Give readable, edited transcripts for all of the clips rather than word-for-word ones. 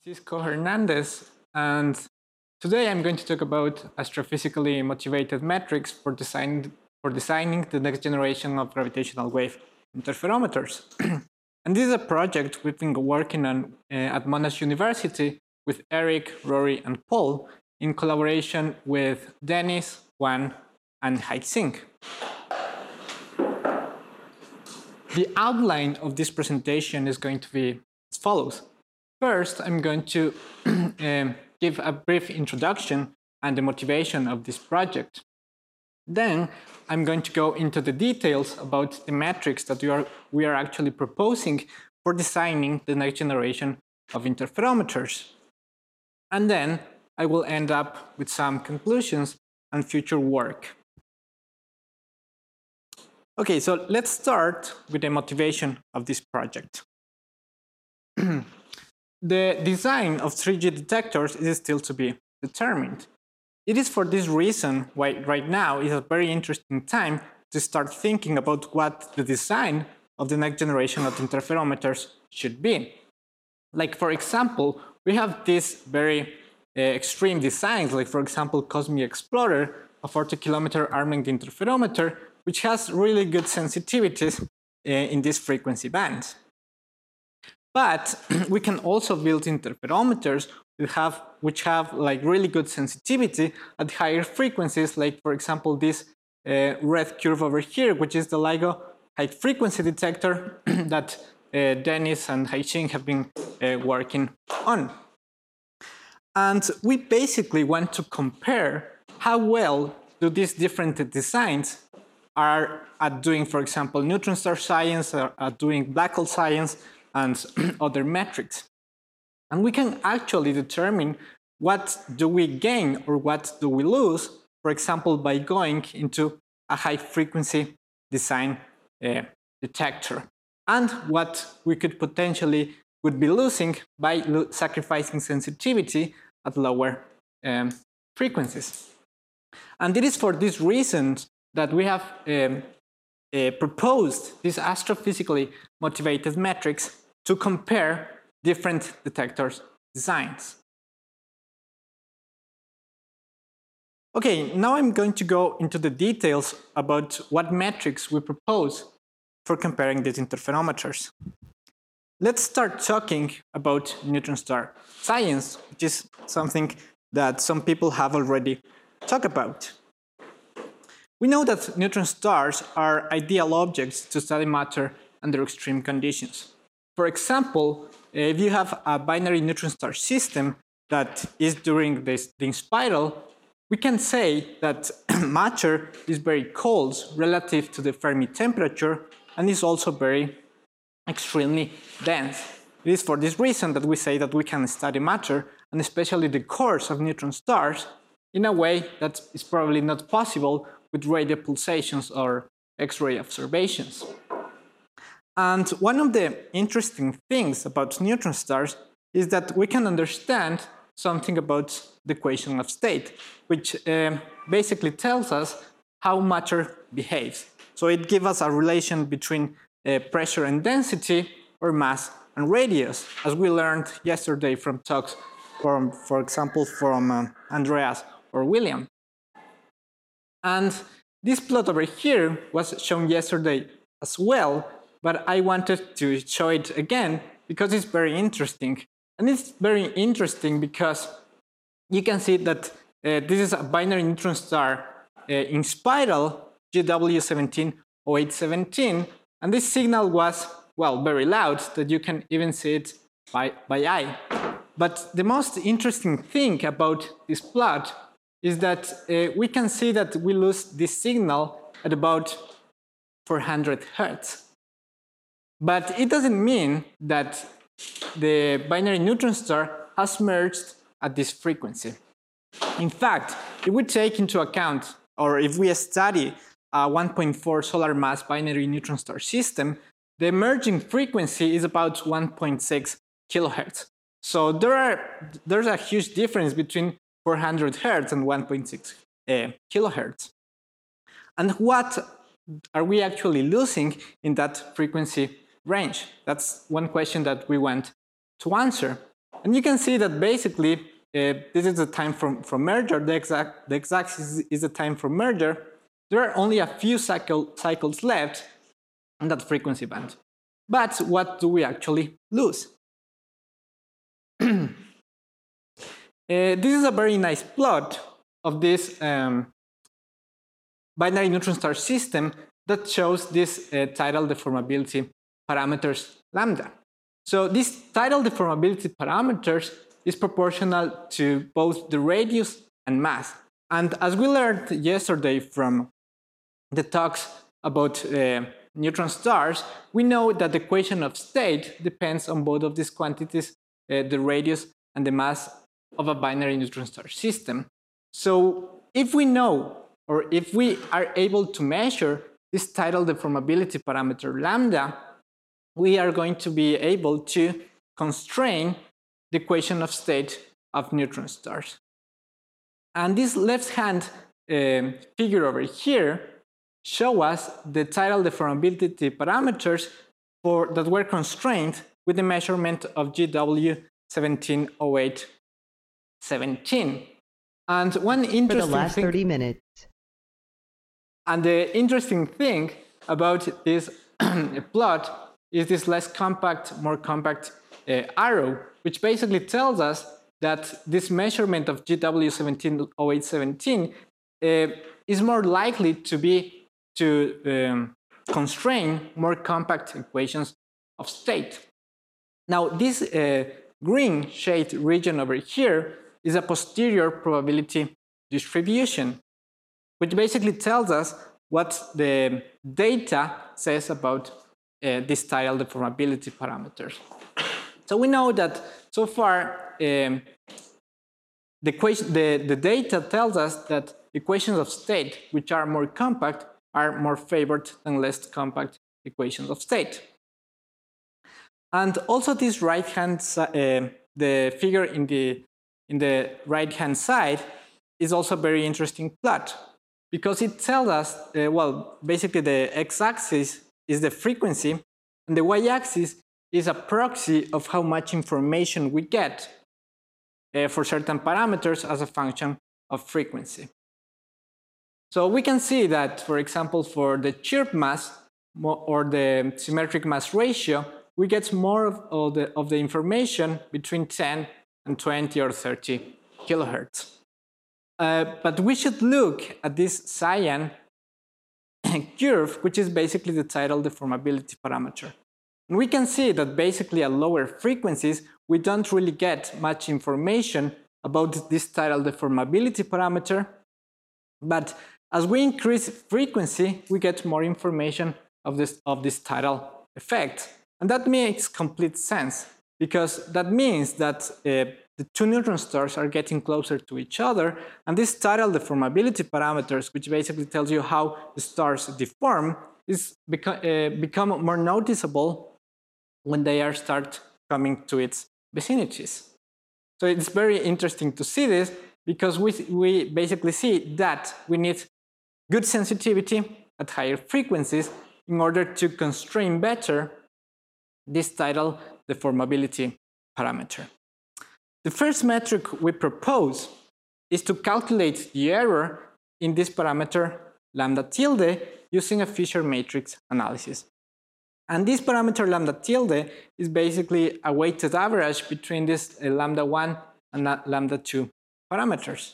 Francisco Hernandez, and today I'm going to talk about astrophysically motivated metrics for designing the next generation of gravitational wave interferometers. And this is a project we've been working on at Monash University with Eric, Rory, and Paul in collaboration with Dennis, Juan, and Haixing. The outline of this presentation is going to be as follows. First, I'm going to give a brief introduction and the motivation of this project. Then, I'm going to go into the details about the metrics that we are actually proposing for designing the next generation of interferometers. And then, I will end up with some conclusions and future work. Okay, so let's start with the motivation of this project. The design of 3G detectors is still to be determined. It is for this reason why right now is a very interesting time to start thinking about what the design of the next generation of interferometers should be. Like, for example, we have these very extreme designs, like, for example, Cosmic Explorer, a 40-kilometer arm-length interferometer, which has really good sensitivities in this frequency band. But we can also build interferometers which have like really good sensitivity at higher frequencies, like, for example, this red curve over here, which is the LIGO high frequency detector that Dennis and Haixing have been working on. And we basically want to compare how well do these different designs are at doing, for example, neutron star science, or at doing black hole science, and other metrics. And we can actually determine what do we gain or what do we lose, for example, by going into a high frequency design detector, and what we could potentially would be losing by sacrificing sensitivity at lower frequencies. And it is for this reason that we have proposed these astrophysically motivated metrics to compare different detectors' designs. Okay, now I'm going to go into the details about what metrics we propose for comparing these interferometers. Let's start talking about neutron star science, which is something that some people have already talked about. We know that neutron stars are ideal objects to study matter under extreme conditions. For example, if you have a binary neutron star system that is during the spiral, we can say that matter is very cold relative to the Fermi temperature and is also very extremely dense. It is for this reason that we say that we can study matter, and especially the cores of neutron stars, in a way that is probably not possible with radio pulsations or X-ray observations. And one of the interesting things about neutron stars is that we can understand something about the equation of state, which basically tells us how matter behaves. So it gives us a relation between pressure and density, or mass and radius, as we learned yesterday from talks from, for example, from Andreas or William. And this plot over here was shown yesterday as well, but I wanted to show it again because it's very interesting. And it's very interesting because you can see that this is a binary neutron star in spiral, GW170817, and this signal was, well, very loud, that you can even see it by eye. But the most interesting thing about this plot is that we can see that we lose this signal at about 400 Hertz. But it doesn't mean that the binary neutron star has merged at this frequency. In fact, if we take into account, or if we study a 1.4 solar mass binary neutron star system, the emerging frequency is about 1.6 kilohertz. So there's a huge difference between 400 hertz and 1.6 kilohertz. And what are we actually losing in that frequency range? That's one question that we want to answer. And you can see that basically this is the time for merger. The x-axis is the time for merger. There are only a few cycles left in that frequency band. But what do we actually lose? This is a very nice plot of this binary neutron star system that shows this tidal deformability parameters lambda. So this tidal deformability parameters is proportional to both the radius and mass. And as we learned yesterday from the talks about neutron stars, we know that the equation of state depends on both of these quantities, the radius and the mass of a binary neutron star system. So if we know, or if we are able to measure this tidal deformability parameter lambda, we are going to be able to constrain the equation of state of neutron stars. And this left-hand figure over here show us the tidal deformability parameters that were constrained with the measurement of GW 170817. And one interesting for the last thing, 30 minutes. And the interesting thing about this plot is this less compact, more compact arrow, which basically tells us that this measurement of GW 170817 is more likely to constrain more compact equations of state. Now, this green shade region over here is a posterior probability distribution, which basically tells us what the data says about this tidal deformability parameters. So we know that so far the data tells us that equations of state which are more compact are more favored than less compact equations of state. And also this right-hand the figure in the right-hand side is also a very interesting plot, because it tells us, well, basically the x-axis is the frequency, and the y-axis is a proxy of how much information we get for certain parameters as a function of frequency. So we can see that, for example, for the chirp mass or the symmetric mass ratio, we get more of the information between 10 and 20 or 30 kilohertz. But we should look at this cyan curve, which is basically the tidal deformability parameter. And we can see that basically at lower frequencies, we don't really get much information about this tidal deformability parameter. But as we increase frequency, we get more information of this tidal effect. And that makes complete sense, because that means that the two neutron stars are getting closer to each other, and this tidal deformability parameters, which basically tells you how the stars deform, is become more noticeable when they start coming to its vicinities. So it's very interesting to see this, because we basically see that we need good sensitivity at higher frequencies in order to constrain better this tidal deformability parameter. The first metric we propose is to calculate the error in this parameter lambda tilde using a Fisher matrix analysis. And this parameter lambda tilde is basically a weighted average between this lambda 1 and lambda 2 parameters.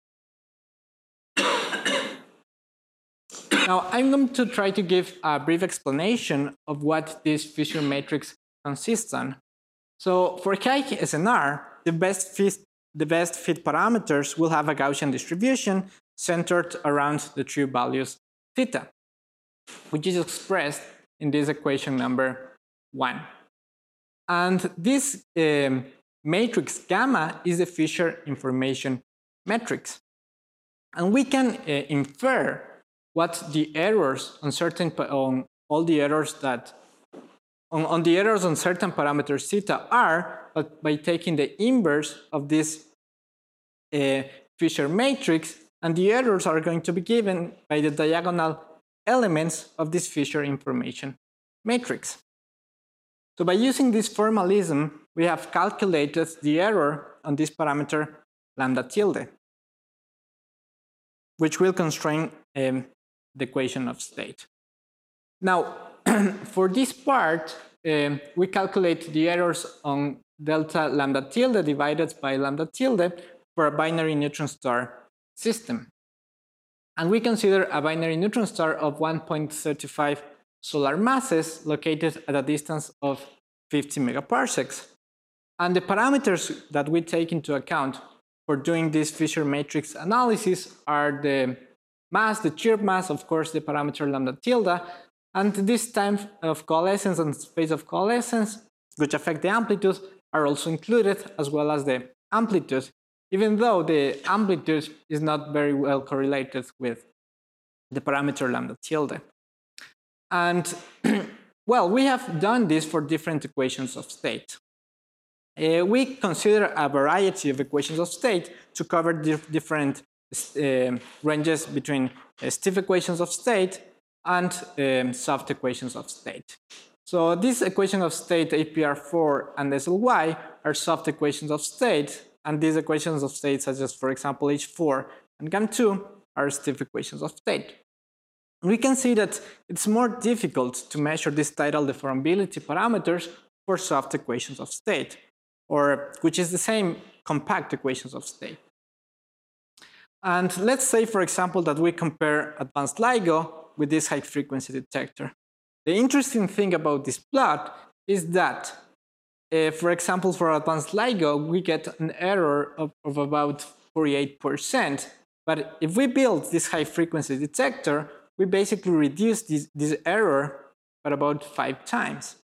Now, I'm going to try to give a brief explanation of what this Fisher matrix consists on. So for KSNR, the best fit parameters will have a Gaussian distribution centered around the true values theta, which is expressed in this equation number 1. And this matrix gamma is the Fisher information matrix. And we can infer what the errors on certain on the errors on certain parameters theta are, but by taking the inverse of this Fisher matrix, and the errors are going to be given by the diagonal elements of this Fisher information matrix. So by using this formalism, we have calculated the error on this parameter lambda tilde, which will constrain the equation of state. Now, for this part, we calculate the errors on delta lambda tilde divided by lambda tilde for a binary neutron star system. And we consider a binary neutron star of 1.35 solar masses located at a distance of 50 megaparsecs. And the parameters that we take into account for doing this Fisher matrix analysis are the mass, the chirp mass, of course, the parameter lambda tilde, and this time of coalescence and space of coalescence, which affect the amplitude, are also included, as well as the amplitude, even though the amplitude is not very well correlated with the parameter lambda tilde. And well, we have done this for different equations of state. We consider a variety of equations of state to cover different ranges between stiff equations of state and soft equations of state. So these equations of state, APR4 and SLY, are soft equations of state, and these equations of state, such as, for example, H4 and GAM2, are stiff equations of state. We can see that it's more difficult to measure these tidal deformability parameters for soft equations of state, or which is the same compact equations of state. And let's say, for example, that we compare advanced LIGO with this high-frequency detector. The interesting thing about this plot is that, for example, for advanced LIGO, we get an error of about 48%. But if we build this high-frequency detector, we basically reduce this error by about 5 times.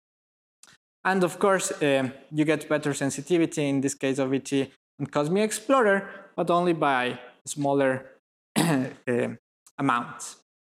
And of course, you get better sensitivity in this case of ET and Cosmic Explorer, but only by smaller amounts.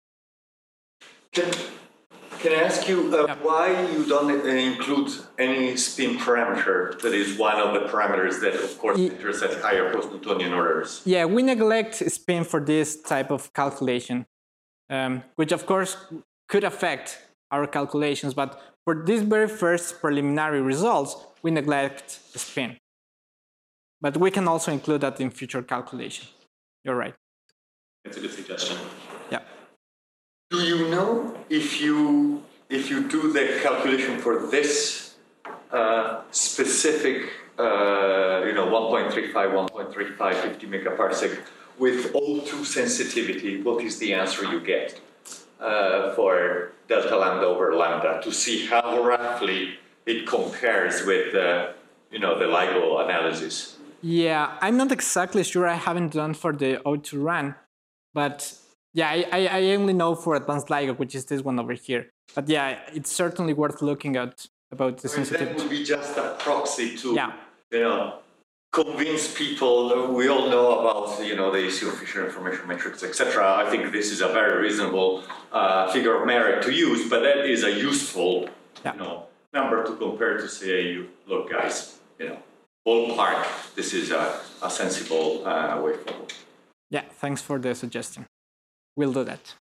Can I ask you why you don't include any spin parameter that is one of the parameters that, of course, enters at higher post-Newtonian orders? Yeah, we neglect spin for this type of calculation, which of course could affect our calculations, but for these very first preliminary results, we neglect spin. But we can also include that in future calculations. You're right. That's a good suggestion. Yeah. Do you know if you do the calculation for this specific 1.35, 1.35, 50 megaparsec with O2 sensitivity, what is the answer you get for delta lambda over lambda to see how roughly it compares with the LIGO analysis? Yeah, I'm not exactly sure. I haven't done for the O2 run, but yeah, I only know for advanced LIGO, which is this one over here. But yeah, it's certainly worth looking at about the sensitivity. That would be just a proxy to, convince people. We all know about, the issue of Fisher information matrix, etc. I think this is a very reasonable figure of merit to use, but that is a useful, number to compare to say, look, guys, ballpark. This is a sensible way forward. Yeah, thanks for the suggestion. We'll do that.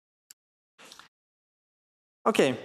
Okay.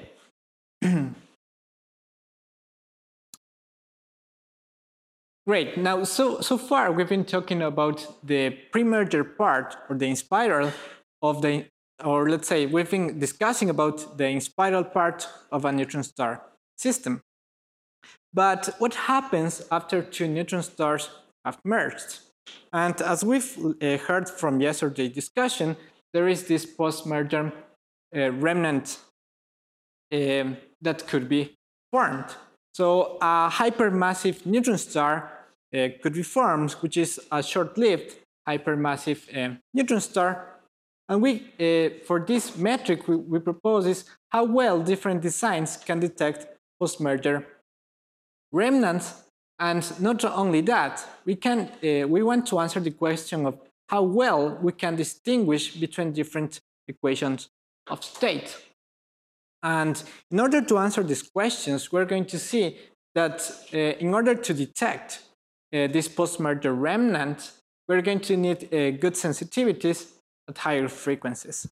Great. Now, so far we've been talking about the pre-merger part, or the inspiral of or let's say we've been discussing about the inspiral part of a neutron star system. But what happens after two neutron stars have merged? And as we've heard from yesterday's discussion, there is this post-merger remnant that could be formed. So a hypermassive neutron star could be formed, which is a short-lived hypermassive neutron star. And we, for this metric, we propose is how well different designs can detect post-merger remnants. And not only that, we want to answer the question of how well we can distinguish between different equations of state. And in order to answer these questions, we're going to see that in order to detect this post-merger remnant, we're going to need good sensitivities at higher frequencies.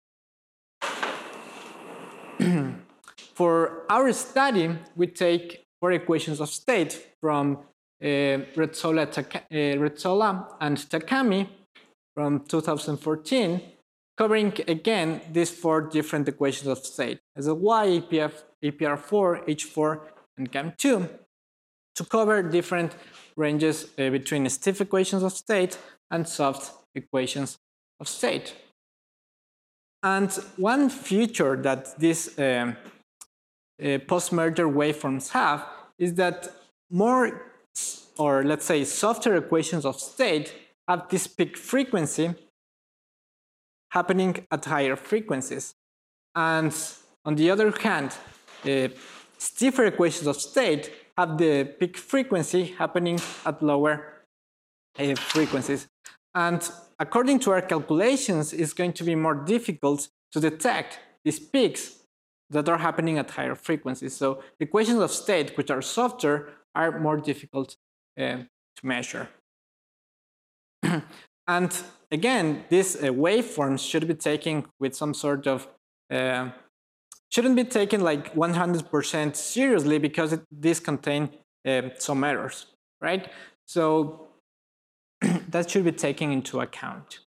For our study, we take 4 equations of state from Rezzola and Takami from 2014, covering again these 4 different equations of state, SLY, APR4, H4, and GAM2, to cover different ranges between stiff equations of state and soft equations of state. And one feature that these post-merger waveforms have is that more, or let's say softer equations of state have this peak frequency happening at higher frequencies. And on the other hand, stiffer equations of state have the peak frequency happening at lower frequencies. And according to our calculations, it's going to be more difficult to detect these peaks that are happening at higher frequencies. So equations of state which are softer are more difficult to measure. And again, these waveforms should be taken with some sort of shouldn't be taken like 100% seriously, because these contain some errors, right? So that should be taken into account.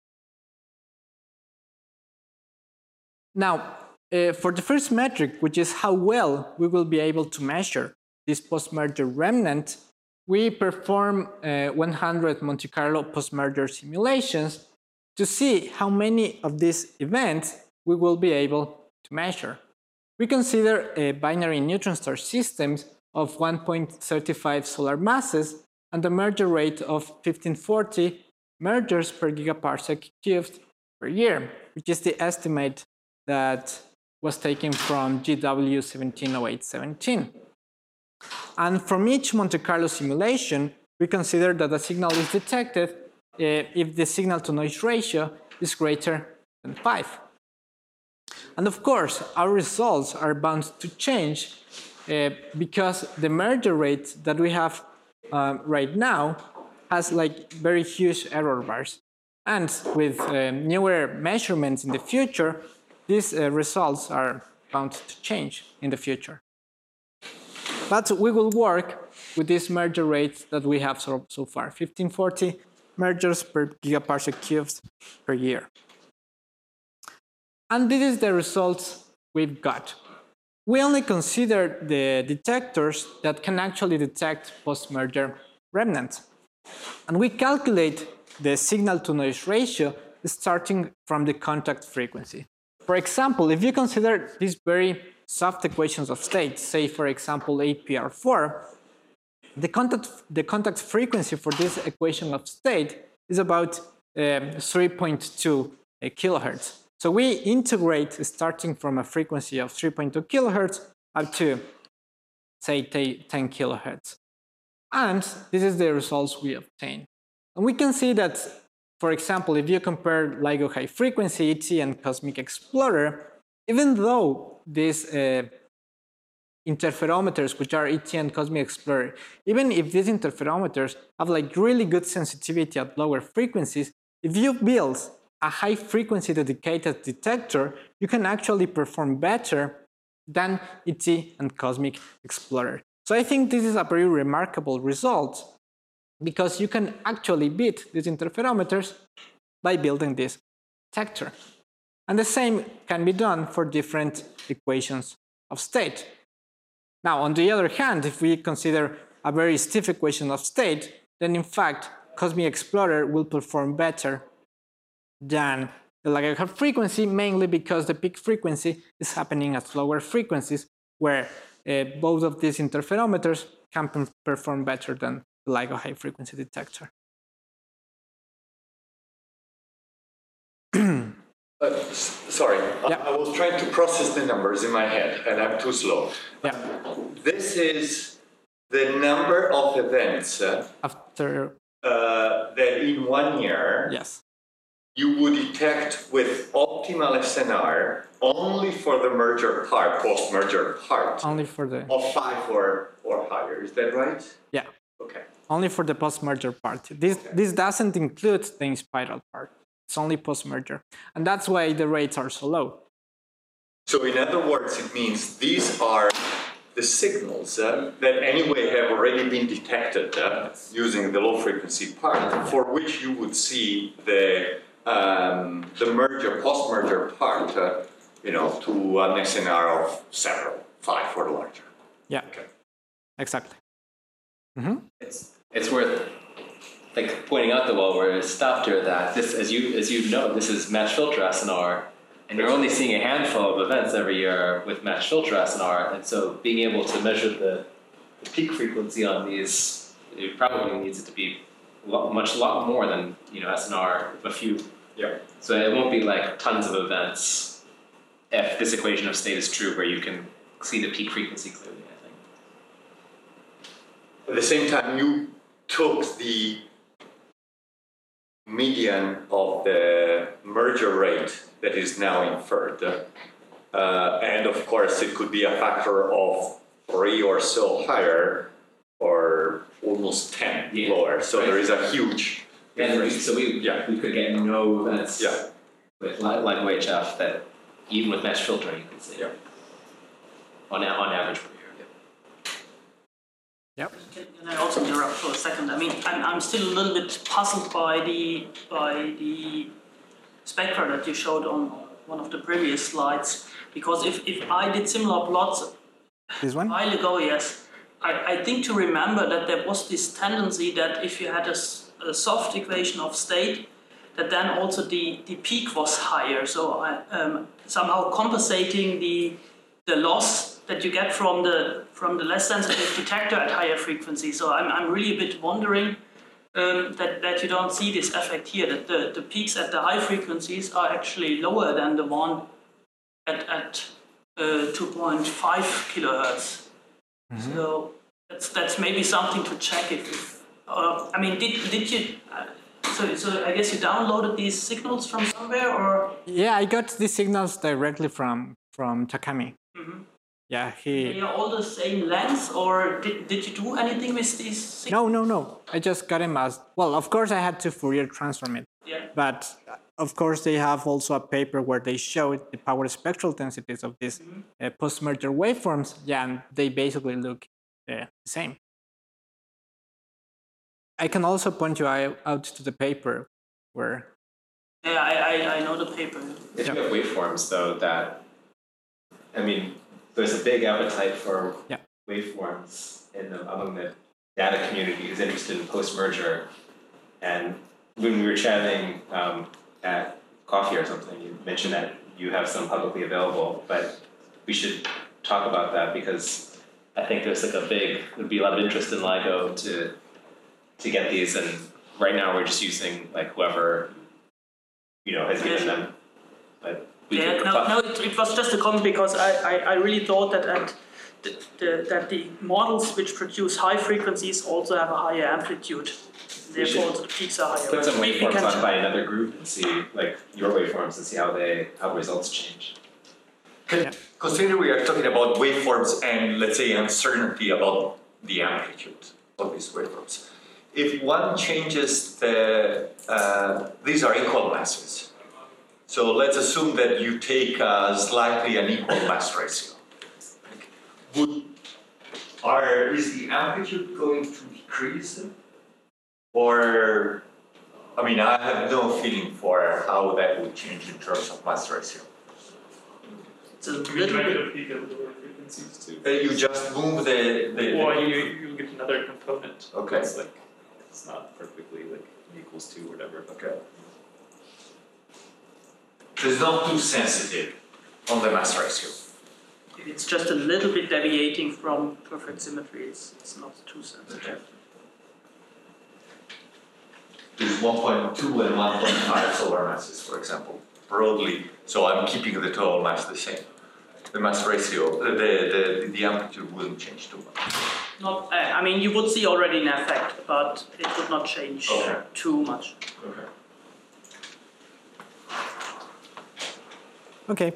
Now, for the first metric, which is how well we will be able to measure this post-merger remnant, we perform 100 Monte Carlo post-merger simulations to see how many of these events we will be able to measure. We consider binary neutron star systems of 1.35 solar masses and a merger rate of 1540 mergers per gigaparsec cubed per year, which is the estimate that was taken from GW 170817. And from each Monte Carlo simulation, we consider that a signal is detected if the signal-to-noise ratio is greater than 5. And of course, our results are bound to change because the merger rate that we have right now has like very huge error bars. And with newer measurements in the future, these results are bound to change in the future. But we will work with this merger rate that we have so far, 1540 mergers per gigaparsec cubed per year. And this is the results we've got. We only consider the detectors that can actually detect post-merger remnants. And we calculate the signal-to-noise ratio starting from the contact frequency. For example, if you consider these very soft equations of state, say for example APR4, the contact frequency for this equation of state is about 3.2 kilohertz. So we integrate starting from a frequency of 3.2 kilohertz up to, say, 10 kilohertz. And this is the results we obtain. And we can see that, for example, if you compare LIGO high frequency, ET, and Cosmic Explorer, even though these interferometers, which are ET and Cosmic Explorer, even if these interferometers have like really good sensitivity at lower frequencies, if you build a high frequency dedicated detector, you can actually perform better than ET and Cosmic Explorer. So I think this is a very remarkable result, because you can actually beat these interferometers by building this detector. And the same can be done for different equations of state. Now, on the other hand, if we consider a very stiff equation of state, then in fact, Cosmic Explorer will perform better than the LIGO high frequency, mainly because the peak frequency is happening at lower frequencies, where both of these interferometers can perform better than the LIGO high frequency detector. Sorry, yeah. I was trying to process the numbers in my head, and I'm too slow. Yeah. This is the number of events after that in 1 year, yes, you would detect with optimal SNR only for the merger part, post-merger part. Only for the of 5 or higher. Is that right? Yeah. Okay. Only for the post-merger part. This doesn't include the in-spiral part. It's only post-merger. And that's why the rates are so low. So in other words, it means these are the signals that anyway have already been detected using the low frequency part, for which you would see the merger, post-merger part, to an SNR of several, 5 or larger. Yeah, okay. Exactly. Mm-hmm. It's worth pointing out though while we're stopped here that this, as you know, this is match filter SNR, and you're only seeing a handful of events every year with match filter SNR, and so being able to measure the peak frequency on these, it probably needs it to be lot more than SNR, a few. Yeah. So it won't be like tons of events if this equation of state is true, where you can see the peak frequency clearly, I think. At the same time, you took the median of the merger rate that is now inferred. And of course, it could be a factor of 3 or so higher, or almost 10 lower. So there is a huge difference. So we could get no events with like OHF that even with mesh filtering you can see on average per year. Yep. Can I also interrupt for a second? I mean, I'm still a little bit puzzled by the spectra that you showed on one of the previous slides, because if I did similar plots this one? a while ago, yes, I think to remember that there was this tendency that if you had a soft equation of state, that then also the peak was higher. So somehow compensating the loss that you get from the less sensitive detector at higher frequency. So I'm really a bit wondering that you don't see this effect here, that the peaks at the high frequencies are actually lower than the one at 2.5 kilohertz. Mm-hmm. So that's maybe something to check if I mean, did you? So I guess you downloaded these signals from somewhere, or? Yeah, I got these signals directly from Takami. Mm-hmm. Yeah, They are all the same length, or did you do anything with these signals? No. I just got them as well. Of course, I had to Fourier transform it. Yeah. But of course, they have also a paper where they showed the power spectral densities of these post-merger waveforms. Yeah, and they basically look the same. I can also point you out to the paper where. Yeah, I know the paper. If you have waveforms, though, that I mean, there's a big appetite for waveforms among the data community who's interested in post-merger. And when we were chatting at coffee or something, you mentioned that you have some publicly available, but we should talk about that because I think there's there'd be a lot of interest in LIGO to get these, and right now we're just using whoever has given them. But it was just a comment because I really thought that that the models which produce high frequencies also have a higher amplitude. Therefore, the peaks are higher. Put some waveforms on by another group and see your waveforms and see how results change. Consider we are talking about waveforms and let's say uncertainty about the amplitude of these waveforms. If one changes these are equal masses. So let's assume that you take slightly an equal mass ratio. Is the amplitude going to decrease? Or, I mean, I have no feeling for how that would change in terms of mass ratio. It's a little bit of peak at lower frequencies too. You just move the Or you get another component. Okay. It's not perfectly equals to whatever. Okay. It's not too sensitive on the mass ratio. If it's just a little bit deviating from perfect symmetry, it's not too sensitive. Okay. There's 1.2 and 1.5 solar masses, for example, broadly. So I'm keeping the total mass the same. The mass ratio, the amplitude wouldn't change too much. I mean, you would see already an effect, but it would not change too much. Okay. Okay.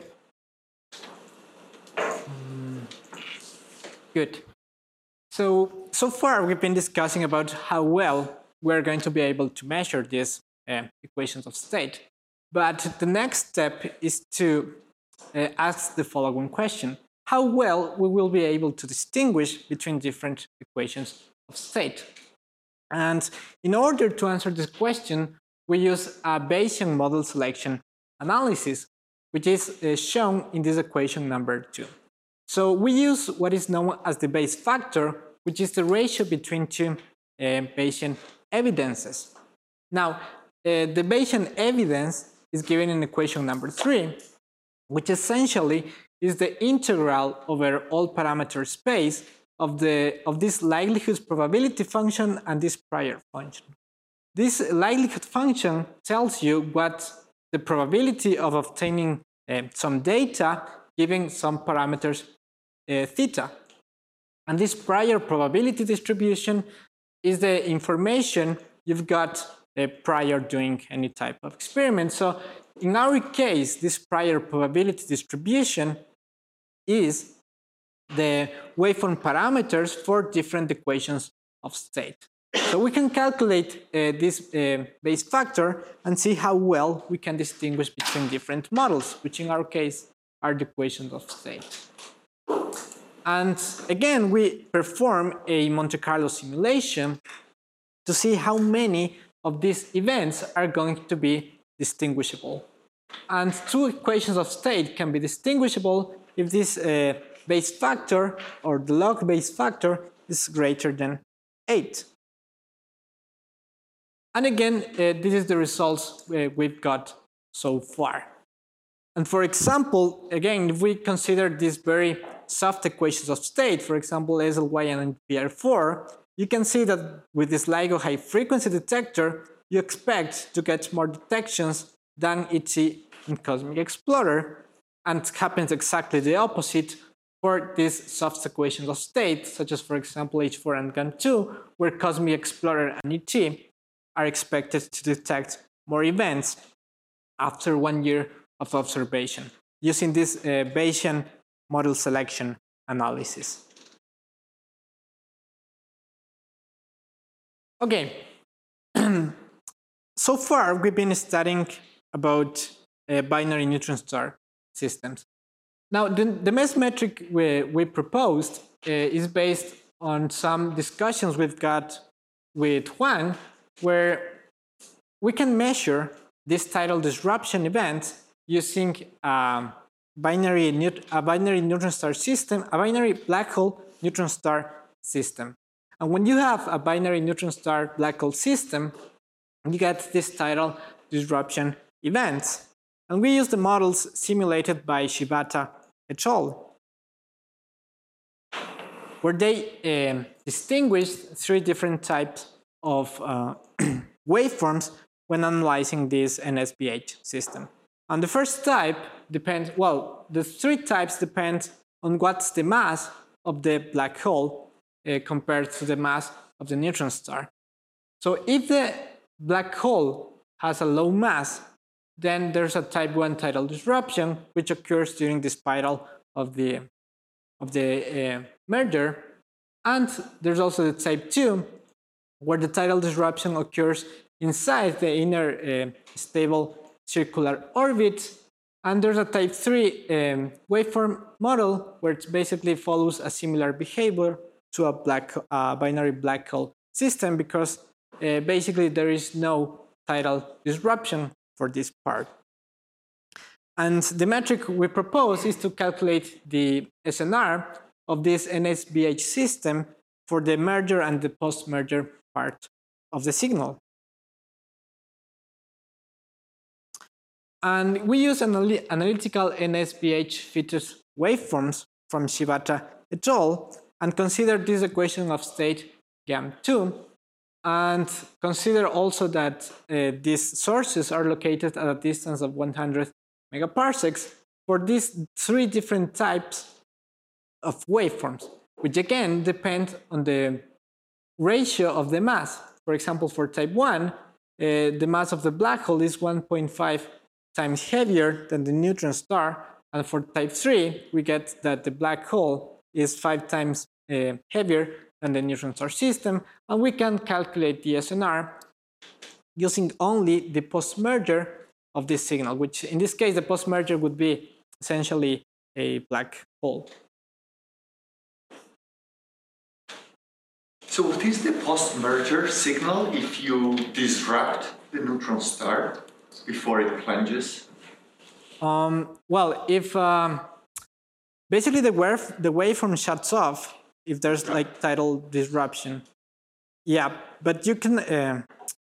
Good. So far we've been discussing about how well we're going to be able to measure these equations of state. But the next step is to ask the following question. how well we will be able to distinguish between different equations of state. And in order to answer this question, we use a Bayesian model selection analysis, which is shown in this equation number 2. So we use what is known as the Bayes factor, which is the ratio between two Bayesian evidences. Now, the Bayesian evidence is given in equation number 3, which essentially is the integral over all parameter space of this likelihood probability function and this prior function. This likelihood function tells you what the probability of obtaining some data given some parameters theta. And this prior probability distribution is the information you've got prior doing any type of experiment. So in our case, this prior probability distribution is the waveform parameters for different equations of state. So we can calculate this Bayes factor and see how well we can distinguish between different models, which in our case are the equations of state. And again, we perform a Monte Carlo simulation to see how many of these events are going to be distinguishable. And two equations of state can be distinguishable if this Bayes factor or the log Bayes factor is greater than 8. And again, this is the results we've got so far. And for example, again, if we consider these very soft equations of state, for example, SLY and NPR4, you can see that with this LIGO high frequency detector, you expect to get more detections than ET in Cosmic Explorer, and it happens exactly the opposite for these soft equations of state, such as, for example, H4 and GAN2, where Cosmic Explorer and ET are expected to detect more events after 1 year of observation using this Bayesian model selection analysis. Okay, so far we've been studying about binary neutron star systems. Now, the MESS metric we proposed is based on some discussions we've got with Juan, where we can measure this tidal disruption event using a binary neutron star system, a binary black hole neutron star system. And when you have a binary neutron star black hole system, you get this tidal disruption events. And we use the models simulated by Shibata et al., where they distinguished 3 different types of waveforms when analyzing this NSBH system. And the first type depends, well, the 3 types depend on what's the mass of the black hole compared to the mass of the neutron star. So if the black hole has a low mass, then there's a type 1 tidal disruption, which occurs during the spiral of the merger. And there's also the type 2, where the tidal disruption occurs inside the inner stable circular orbit. And there's a type 3 waveform model, where it basically follows a similar behavior to a binary black hole system, because basically there is no tidal disruption for this part. And the metric we propose is to calculate the SNR of this NSBH system for the merger and the post-merger part of the signal. And we use analytical NSBH fitted waveforms from Shibata et al. And consider this equation of state GAM2, and consider also that these sources are located at a distance of 100 megaparsecs for these 3 different types of waveforms, which again depend on the ratio of the mass. For example, for type 1, the mass of the black hole is 1.5 times heavier than the neutron star, and for type 3, we get that the black hole is 5 times heavier than the neutron star system, and we can calculate the SNR using only the post-merger of this signal, which in this case, the post-merger would be essentially a black hole. So what is the post-merger signal if you disrupt the neutron star before it plunges? Well, if basically the waveform shuts off, if there's like tidal disruption. Yeah, but you can.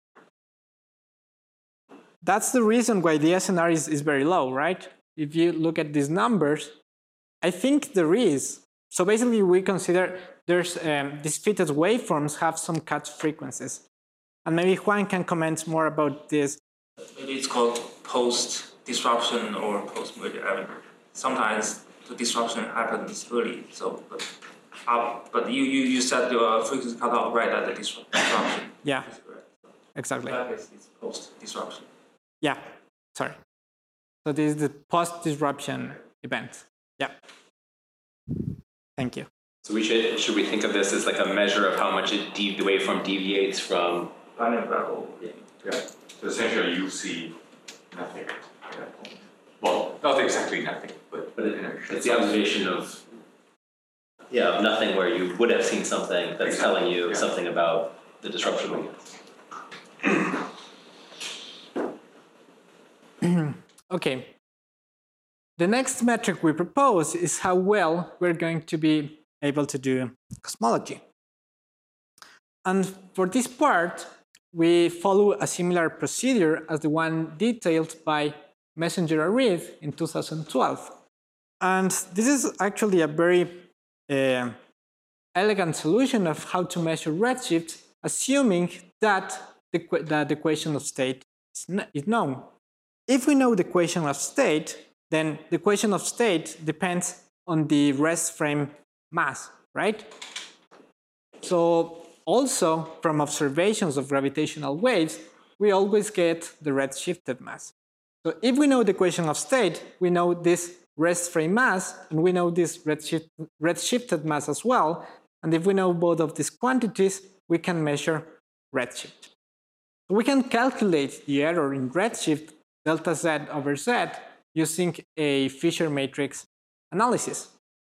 That's the reason why the SNR is very low, right? If you look at these numbers, I think there is. So basically, we consider there's these fitted waveforms have some cut frequencies, and maybe Juan can comment more about this. Maybe it's called post-disruption or post-merger. I mean, sometimes the disruption happens early. So, but you said your frequency cutoff right at the disruption. Yeah, exactly. In that case, it's post-disruption. Yeah, sorry. So this is the post-disruption event. Yeah. Thank you. So should we think of this as like a measure of how much the waveform deviates from Binary level. Yeah. So essentially, you see nothing. Well, not exactly nothing, but it's the observation of nothing where you would have seen something that's telling you something about the disruption weakness. Okay. The next metric we propose is how well we're going to be able to do cosmology. And for this part, we follow a similar procedure as the one detailed by Messenger-Ariz in 2012. And this is actually a very elegant solution of how to measure redshift, assuming that the equation of state is known. If we know the equation of state, then the equation of state depends on the rest frame mass, right? So also from observations of gravitational waves, we always get the redshifted mass. So if we know the equation of state, we know this rest frame mass, and we know this redshifted mass as well. And if we know both of these quantities, we can measure redshift. So we can calculate the error in redshift delta z over z using a Fisher matrix analysis.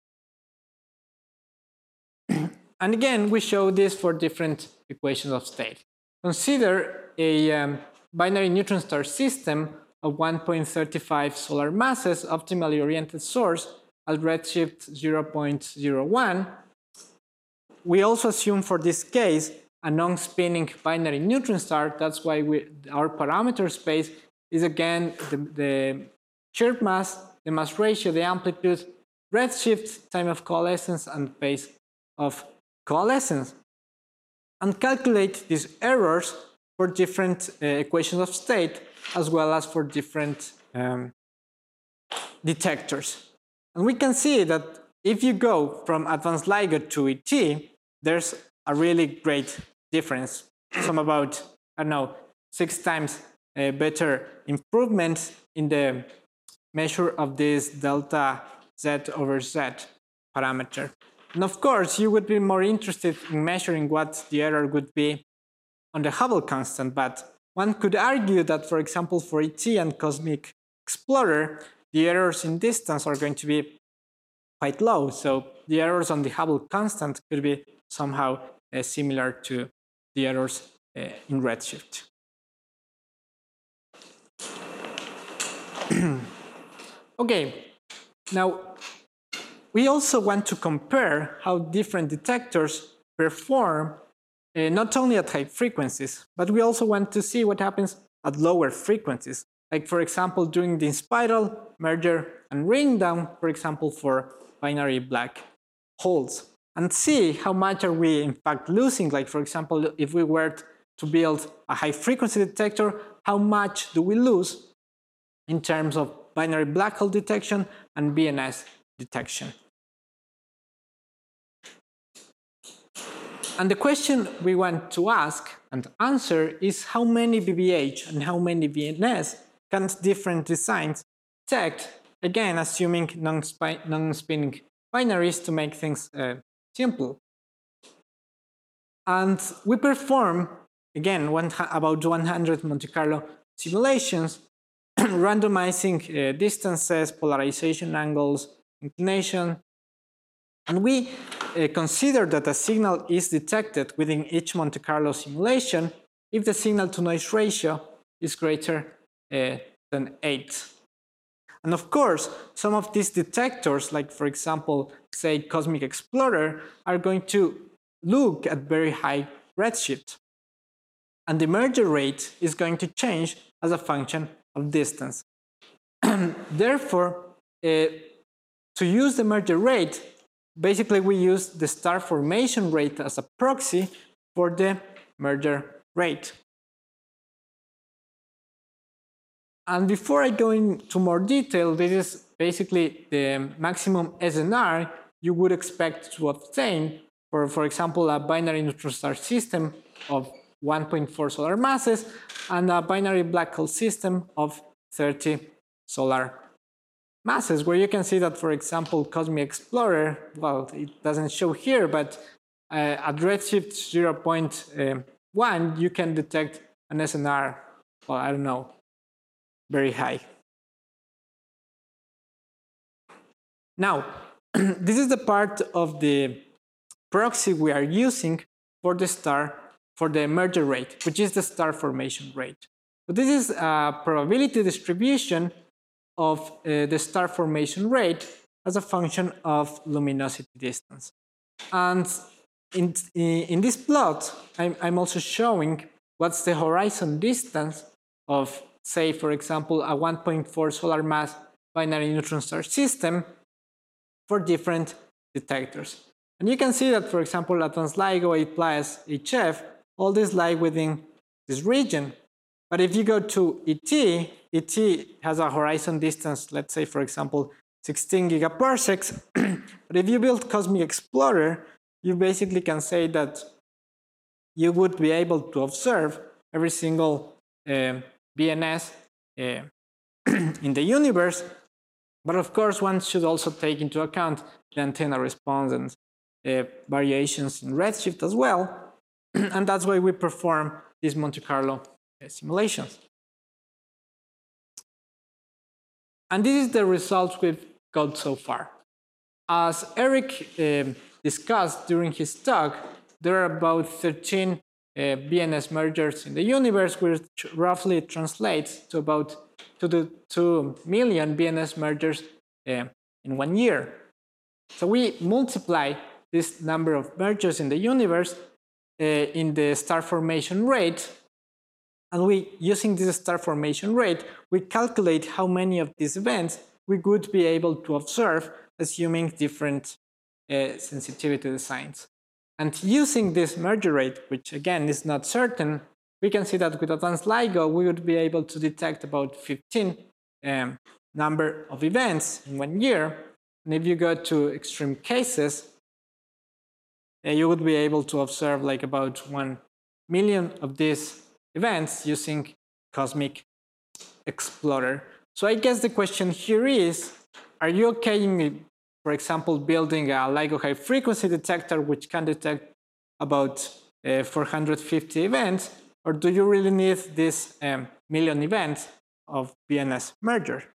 And again, we show this for different equations of state. Consider a binary neutron star system of 1.35 solar masses, optimally oriented source at redshift 0.01. We also assume for this case a non-spinning binary neutron star. That's why our parameter space is again the shared mass, the mass ratio, the amplitude, redshift, time of coalescence, and phase of coalescence, and calculate these errors for different equations of state as well as for different detectors. And we can see that if you go from advanced LIGO to ET, there's a really great difference. Some about, I don't know, 6 times better improvement in the measure of this delta z over z parameter. And of course, you would be more interested in measuring what the error would be on the Hubble constant, but one could argue that, for example, for ET and Cosmic Explorer, the errors in distance are going to be quite low. So the errors on the Hubble constant could be somehow similar to the errors in redshift. Okay, now we also want to compare how different detectors perform not only at high frequencies, but we also want to see what happens at lower frequencies. Like, for example, during the inspiral, merger, and ring down, for example, for binary black holes, and see how much are we in fact losing. Like, for example, if we were to build a high frequency detector, how much do we lose in terms of binary black hole detection and BNS detection? And the question we want to ask and answer is how many BBH and how many BNS can different designs detect, again, assuming non-spinning binaries to make things simple. And we perform, again, about 100 Monte Carlo simulations, randomizing distances, polarization angles, inclination, and we consider that a signal is detected within each Monte Carlo simulation if the signal-to-noise ratio is greater than 8. And of course, some of these detectors, like for example, say Cosmic Explorer, are going to look at very high redshift. And the merger rate is going to change as a function of distance. Therefore, to use the merger rate, basically we use the star formation rate as a proxy for the merger rate. And before I go into more detail, this is basically the maximum SNR you would expect to obtain for example, a binary neutron star system of 1.4 solar masses and a binary black hole system of 30 solar masses, where you can see that, for example, Cosmic Explorer, well, it doesn't show here, but at redshift 0.1, you can detect an SNR, well, I don't know, very high. Now, this is the part of the proxy we are using for the merger rate, which is the star formation rate. So this is a probability distribution of the star formation rate as a function of luminosity distance. And in this plot, I'm also showing what's the horizon distance of, say, for example, a 1.4 solar mass binary neutron star system for different detectors. And you can see that, for example, Advanced LIGO, A+, HF, all these lie within this region. But if you go to ET, ET has a horizon distance, let's say, for example, 16 gigaparsecs. But if you build Cosmic Explorer, you basically can say that you would be able to observe every single BNS in the universe. But of course, one should also take into account the antenna response and variations in redshift as well. And that's why we perform these Monte Carlo simulations. And this is the results we've got so far. As Eric discussed during his talk, there are about 13 BNS mergers in the universe, which roughly translates to about 2 million BNS mergers in 1 year. So we multiply this number of mergers in the universe in the star formation rate, and using this star formation rate, we calculate how many of these events we would be able to observe, assuming different sensitivity designs. And using this merger rate, which again is not certain, we can see that with Advanced LIGO, we would be able to detect about 15 number of events in 1 year. And if you go to extreme cases, you would be able to observe like about 1 million of these events using Cosmic Explorer. So I guess the question here is, are you okay, for example, building a LIGO high frequency detector which can detect about 450 events, or do you really need this million events of BNS merger?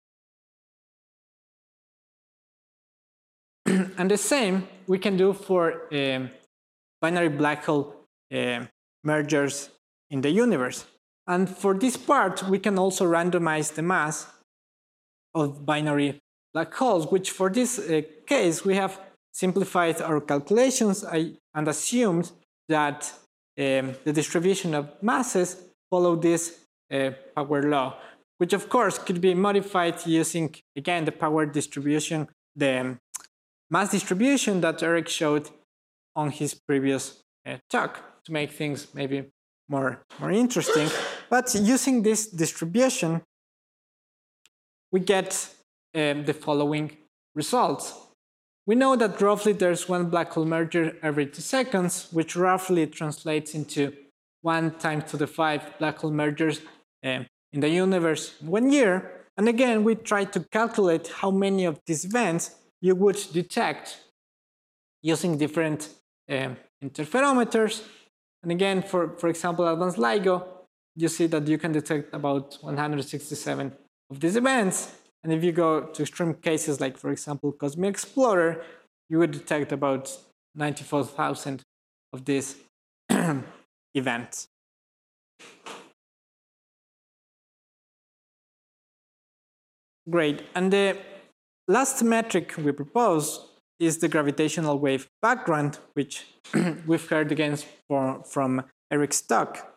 And the same we can do for binary black hole mergers in the universe. And for this part, we can also randomize the mass of binary black holes, which for this case, we have simplified our calculations and assumed that the distribution of masses follow this power law, which of course could be modified using, again, the power distribution, the mass distribution that Eric showed on his previous talk to make things maybe more interesting. But using this distribution, we get the following results. We know that roughly there's 1 black hole merger every 2 seconds, which roughly translates into 1 × 10⁵ black hole mergers in the universe in 1 year. And again, we try to calculate how many of these events you would detect using different interferometers. And again, for example, Advanced LIGO, you see that you can detect about 167 of these events. And if you go to extreme cases like, for example, Cosmic Explorer, you would detect about 94,000 of these events. Great. And the last metric we propose is the gravitational wave background, which we've heard again from Eric's talk.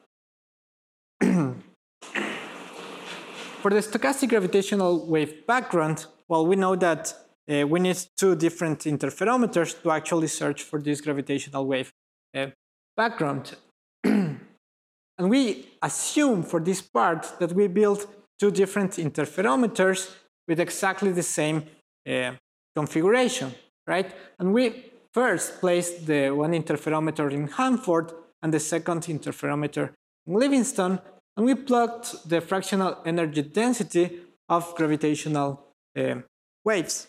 For the stochastic gravitational wave background, well, we know that we need two different interferometers to actually search for this gravitational wave background. And we assume for this part that we build two different interferometers with exactly the same configuration, right? And we first placed the one interferometer in Hanford and the second interferometer in Livingston, and we plugged the fractional energy density of gravitational waves.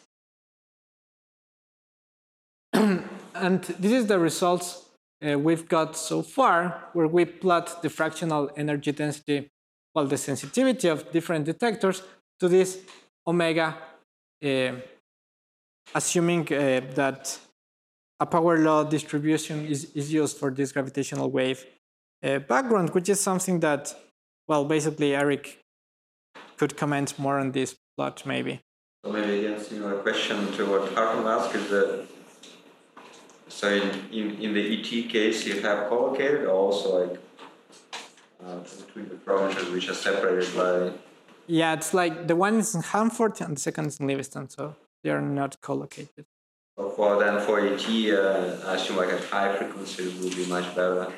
And this is the results we've got so far, where we plot the fractional energy density, well, the sensitivity of different detectors to this omega, assuming that a power law distribution is used for this gravitational wave background, which is something that, well, basically Eric could comment more on this plot, maybe. So maybe answering a question to what Artem asked is that, so in the ET case you have collocated, or also like between the parameters which are separated by... Yeah, it's like the one is in Hanford and the second is in Livingston, so they are not collocated. So for ET, I assume like at high frequency would be much better.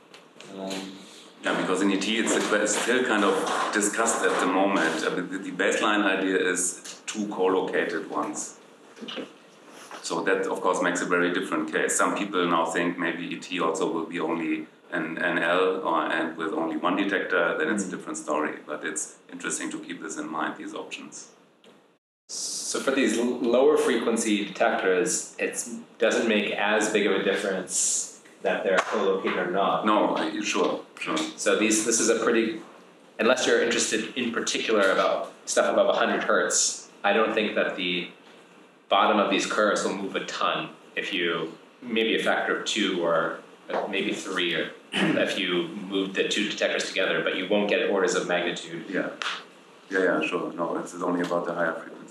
Yeah, because in ET it's still kind of discussed at the moment. The baseline idea is two co-located ones. So that, of course, makes a very different case. Some people now think maybe ET also will be only an L and with only one detector, then it's a different story. But it's interesting to keep this in mind, these options. So for these lower frequency detectors, it doesn't make as big of a difference that they're co-located or not. No, sure. So this is a pretty, unless you're interested in particular about stuff above 100 hertz, I don't think that the bottom of these curves will move a ton if you, maybe a factor of 2 or maybe 3, or if you move the two detectors together, but you won't get orders of magnitude. Yeah, sure. No, it's only about the higher frequencies.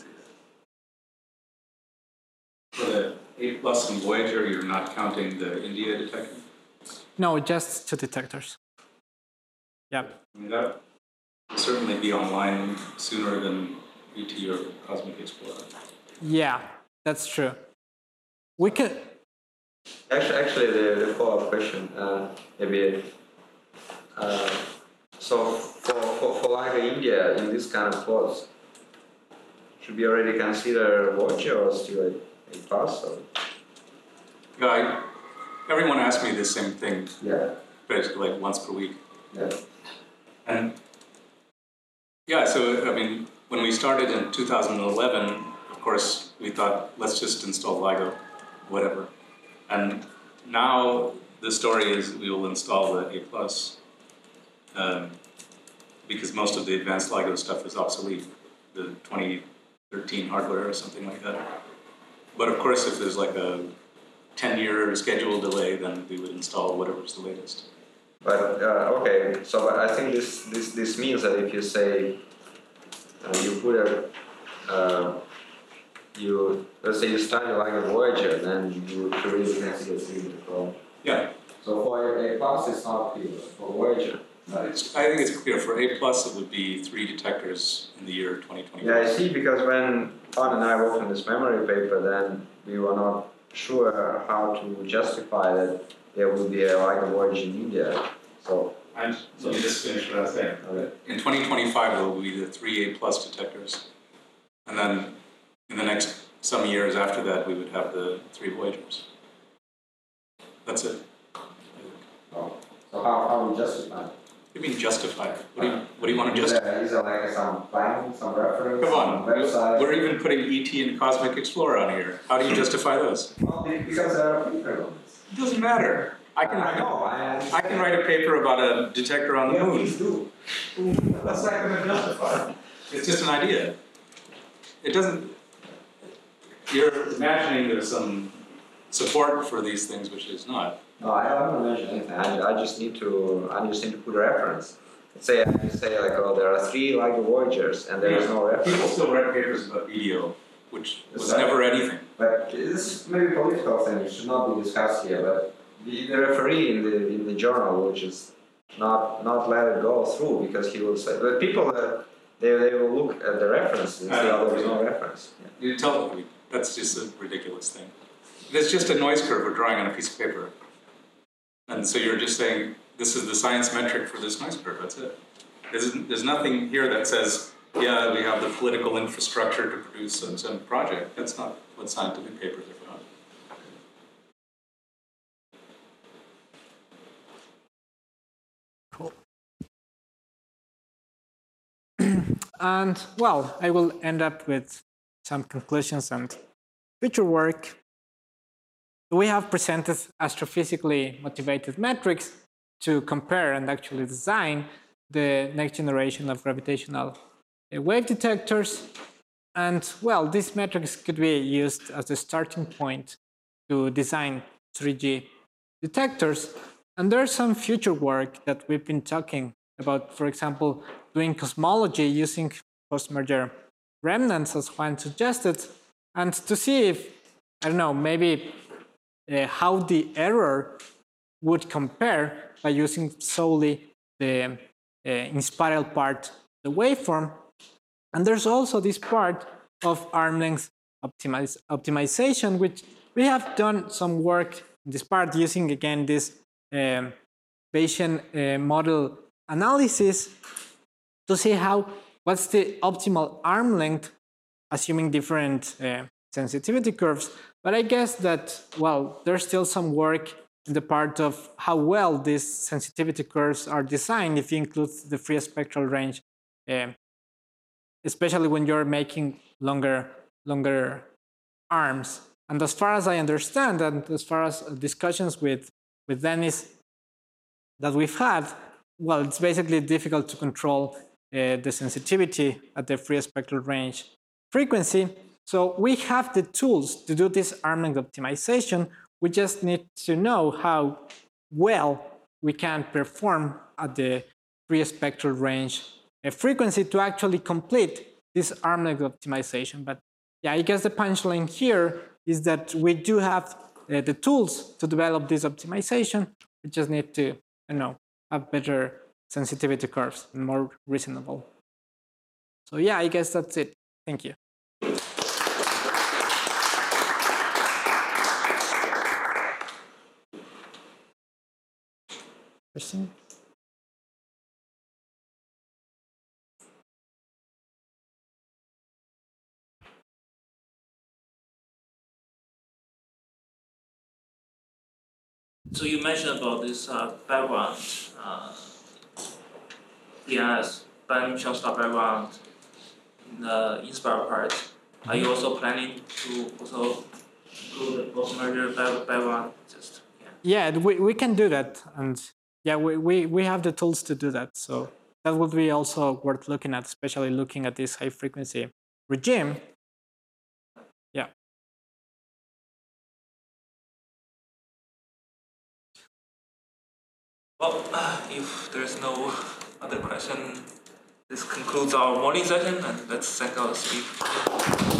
For the A+ and Voyager, you're not counting the India detector? No, just two detectors. Yeah. I mean, that will certainly be online sooner than ET or Cosmic Explorer. Yeah, that's true. We can... Actually, the follow-up question, maybe. So for like India in this kind of plots, should we already consider Voyager or still a pass? Or? Yeah, everyone asks me the same thing. Yeah. Basically, like once per week. Yeah. And yeah, so I mean, when we started in 2011, of course, we thought let's just install LIGO, whatever. And now the story is we will install the A+, because most of the advanced LIGO stuff is obsolete, the 2013 hardware or something like that. But of course, if there's like a 10-year schedule delay, then we would install whatever's the latest. But okay, so I think this means that if you say you put a let's say you start like a Voyager, then you really consider seeing the problem. Yeah. So for A+, it's not clear. For Voyager. I think it's clear. For A+, it would be 3 detectors in the year 2025. Yeah, I see, because when Pan and I worked on this memory paper, then we were not sure how to justify that there will be like a Voyager in India. So let me just finish what I was saying. Okay. In 2025, there will be the 3 A+ detectors. And then in the next some years after that, we would have the 3 Voyagers. That's it. Oh. So how we justify it? What do you mean justify it? What do you want to justify? Is there like some plan, some reference? Come on, website? we're even putting ET and Cosmic Explorer on here. How do you justify those? Well, because there are people. It doesn't matter. I can write a paper about a detector on the moon. Please do. That's not going to justify it. It's just an idea. It doesn't. You're imagining there's some support for these things, which is not. No, I haven't mentioned anything. I just need to put a reference. Say I say like, oh, there are 3 LIGO Voyagers, and there is no reference. People still read papers about BDO, which was never anything. But this maybe political thing. It should not be discussed here. But the referee in the journal, which is not let it go through, because he will say, but people they will look at the reference and say, oh, there is no reference. Yeah. You tell them that's just a ridiculous thing. It's just a noise curve we're drawing on a piece of paper. And so you're just saying, this is the science metric for this noise curve, that's it. There's nothing here that says, yeah, we have the political infrastructure to produce some project. That's not what scientific papers are about. Cool. And, well, I will end up with some conclusions and future work. We have presented astrophysically motivated metrics to compare and actually design the next generation of gravitational wave detectors. And, well, these metrics could be used as the starting point to design 3G detectors. And there's some future work that we've been talking about, for example, doing cosmology using post-merger remnants, as Juan suggested, and to see if, I don't know, maybe how the error would compare by using solely the in-spiral part, the waveform. And there's also this part of arm length optimization, which we have done some work in this part using, again, this Bayesian model analysis to see what's the optimal arm length, assuming different sensitivity curves. But I guess that, well, there's still some work in the part of how well these sensitivity curves are designed if you include the free spectral range, especially when you're making longer arms. And as far as I understand, and as far as discussions with Dennis that we've had, well, it's basically difficult to control the sensitivity at the free spectral range frequency. So we have the tools to do this arm length optimization. We just need to know how well we can perform at the free spectral range frequency to actually complete this arm length optimization. But yeah, I guess the punchline here is that we do have the tools to develop this optimization. We just need to, have better sensitivity curves and more reasonable. So yeah, I guess that's it. Thank you. Question? So you mentioned about this background, BNS, band-neutron background in the in-spiral part. Are you also planning to also do the post-merger background? Yeah, we can do that, and yeah, we have the tools to do that. So that would be also worth looking at, especially looking at this high frequency regime. Yeah. Well, if there's no other question, this concludes our morning session, and let's thank our speaker.